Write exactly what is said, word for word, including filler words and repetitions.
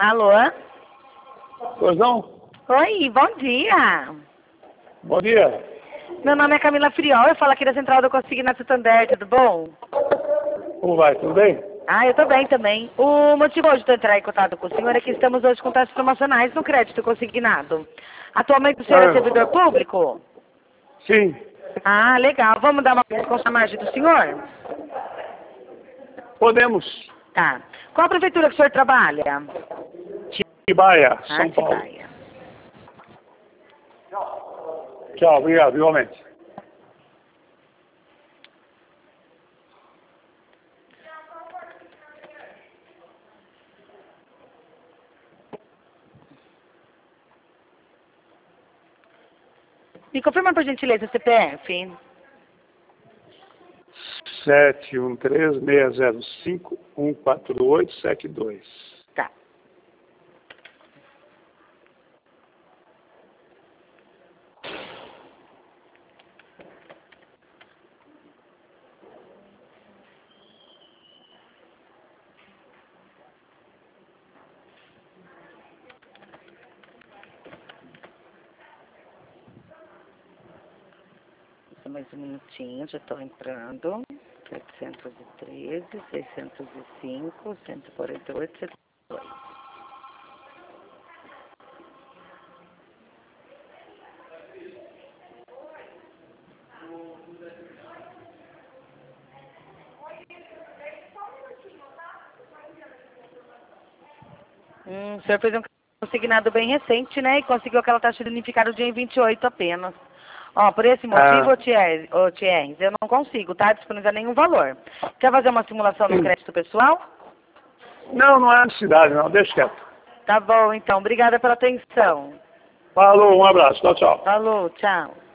Alô? Pois não? Oi, bom dia. Bom dia. Meu nome é Camila Friol, eu falo aqui da Central do Consignato Santander, tudo bom? Como vai? Tudo bem? Ah, eu tô bem também. O motivo hoje de eu entrar em contato com o senhor é que estamos hoje com taxas promocionais no crédito consignado. Atualmente o senhor é Ah, servidor público? sim, Ah, legal. Vamos dar uma desconto na margem do senhor? podemos. Tá. Qual a prefeitura que o senhor trabalha? Atibaia, Ah, São Paulo. Atibaia. Tchau, obrigado, igualmente. Me confirma por gentileza o C P F. sete um três, seis zero cinco, um quatro oito sete dois. Tá. Só mais um minutinho, já estou entrando. setecentos e treze, seiscentos e cinco, cento e quarenta e oito, setenta e dois. Hum, o senhor fez um consignado bem recente, né? E conseguiu aquela taxa unificada dia vinte e oito apenas. Ó, por esse motivo, Ah, ô Thierry, ô Thierry, eu não consigo, tá? Disponibilizar nenhum valor. Quer fazer uma simulação no sim. crédito pessoal? Não, não é necessidade, não. Deixa quieto. Tá bom, então. Obrigada pela atenção. Falou, um abraço. Tchau, tchau. Falou, tchau.